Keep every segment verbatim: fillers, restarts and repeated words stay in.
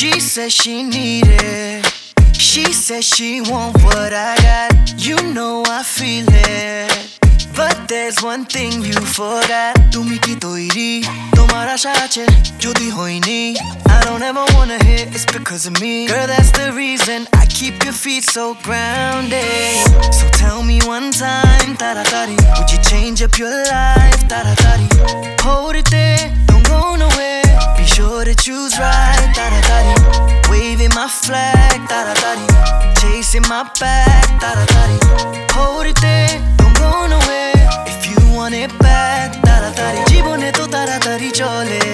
She said she need it. She said she want what I got. You know I feel it. But there's one thing you forgot. তুমি কি তৈরি তোমার আশা আছে যদি হইনি I don't ever wanna hear it's because of me. Girl, that's the reason I keep your feet so grounded. So tell me one time, taratari, would you change up your life, taratari? Hold it there, don't go nowhere. Be sure to choose right, taratari. Waving my flag, taratari. Chasing my back, taratari. Hold it there, don't go nowhere. If you want it bad, taratari. জীবনে তো তাড়াতাড়ি চলে.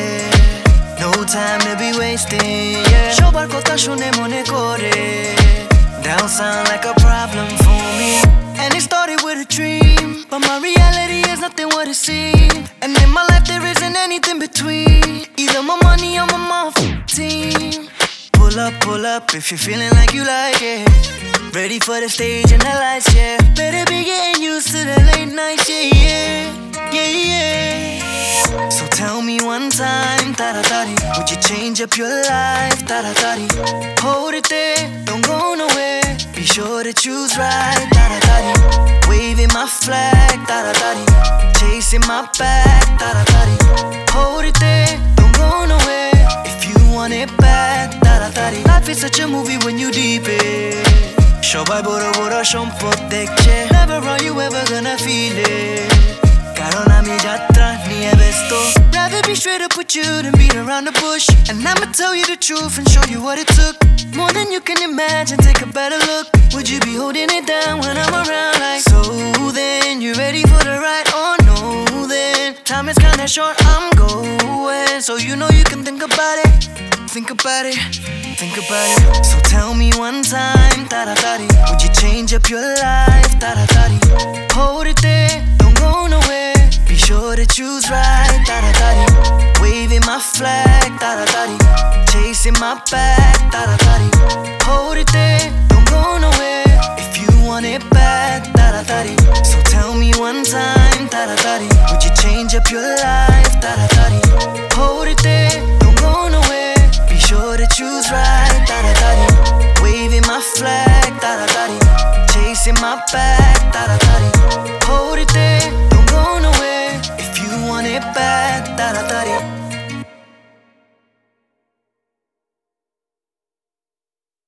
No time to be wasting, yeah. সবার কথা শুনে মনে করে. Down sound like a problem for me. And it started with a dream, but my reality is nothing what it seems. And in my life there isn't anything between. Either my money or my motherfucking team. Pull up, pull up if you're feeling like you like it. Ready for the stage and the lights, yeah. Better be getting used to the late nights, yeah, yeah, yeah, yeah. So tell me one time, taratari, would you change up your life, taratari? Hold it there, don't go nowhere. Be sure to choose right, taratari. Waving my flag, taratari. Chasing my back, taratari. Hold it there, don't go nowhere. If you want it bad, taratari. Life is such a movie when you deep it. সবাই বড় বড় সম্পদ দেখছে. Never are you ever gonna feel it. কারণ আমি যাত্রা নিয়ে ব্যস্ত. Rather be straight up with you than beat around the bush. And I'ma tell you the truth and show you what it took. More than you can imagine, take a better look. Would you be holding it down when I'm around? Like, so then, you ready for the ride or no then? Time is kinda short, I'm going. So you know you can think about it. Think about it, think about it. So tell me one time, taratari, would you change up your life, taratari? Hold it there, don't go nowhere. Be sure to choose right, taratari. Waving my flag, taratari. Chasing my back, taratari. Hold it there, don't go nowhere. If you want it bad, taratari. So tell me one time, taratari, would you change up your life, taratari? Hold it there, don't go nowhere. Be sure to choose right, taratari. Waving my flag, taratari. Chasing my back, taratari. Hold it there.